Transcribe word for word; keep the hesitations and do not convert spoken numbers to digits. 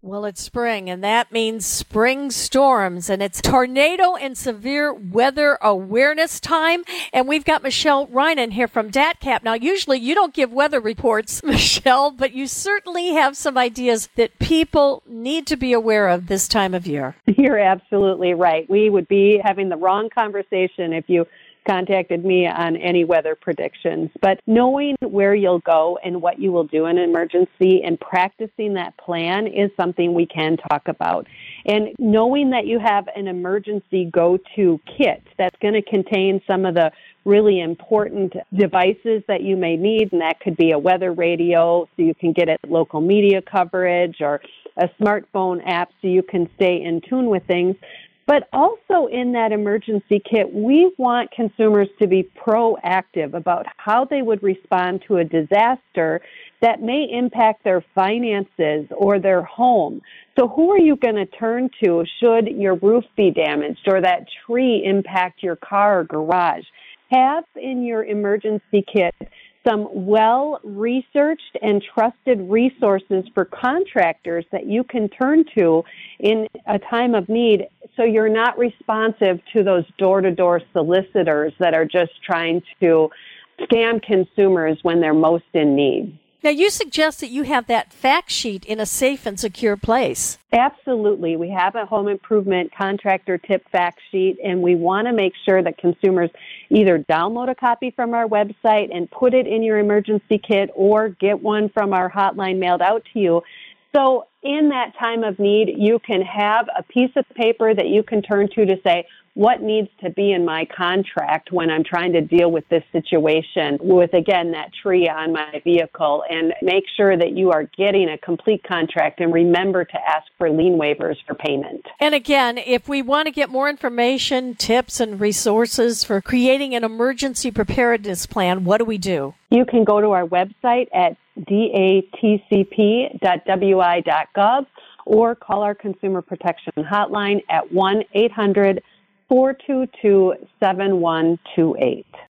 Well, it's spring, and that means spring storms, and it's tornado and severe weather awareness time. And we've got Michelle Reinen here from DATCP. Now, usually you don't give weather reports, Michelle, but you certainly have some ideas that people need to be aware of this time of year. You're absolutely right. We would be having the wrong conversation if you contacted me on any weather predictions. But knowing where you'll go and what you will do in an emergency and practicing that plan is something we can talk about. And knowing that you have an emergency go-to kit that's going to contain some of the really important devices that you may need, and that could be a weather radio so you can get at local media coverage, or a smartphone app so you can stay in tune with things. But also in that emergency kit, we want consumers to be proactive about how they would respond to a disaster that may impact their finances or their home. So who are you going to turn to should your roof be damaged or that tree impact your car or garage? Have in your emergency kit some well-researched and trusted resources for contractors that you can turn to in a time of need, so you're not responsive to those door-to-door solicitors that are just trying to scam consumers when they're most in need. Now, you suggest that you have that fact sheet in a safe and secure place. Absolutely. We have a home improvement contractor tip fact sheet, and we want to make sure that consumers either download a copy from our website and put it in your emergency kit, or get one from our hotline mailed out to you. So in that time of need, you can have a piece of paper that you can turn to to say, what needs to be in my contract when I'm trying to deal with this situation with, again, that tree on my vehicle, and make sure that you are getting a complete contract, and remember to ask for lien waivers for payment. And again, if we want to get more information, tips, and resources for creating an emergency preparedness plan, what do we do? You can go to our website at d a t c p dot w i dot gov or call our Consumer Protection Hotline at one eight hundred four two two seven one two eight.